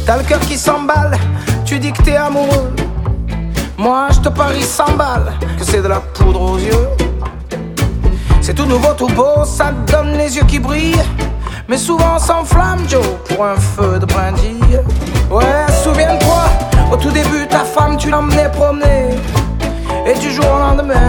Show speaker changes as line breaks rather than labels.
T'as le cœur qui s'emballe, tu dis que t'es amoureux. Moi je te parie 100 balles que c'est de la poudre aux yeux. C'est tout nouveau, tout beau, ça te donne les yeux qui brillent. Mais souvent on s'enflamme, Joe, pour un feu de brindille. Ouais, souviens-toi, au tout début ta femme tu l'emmenais promener. Et du jour au lendemain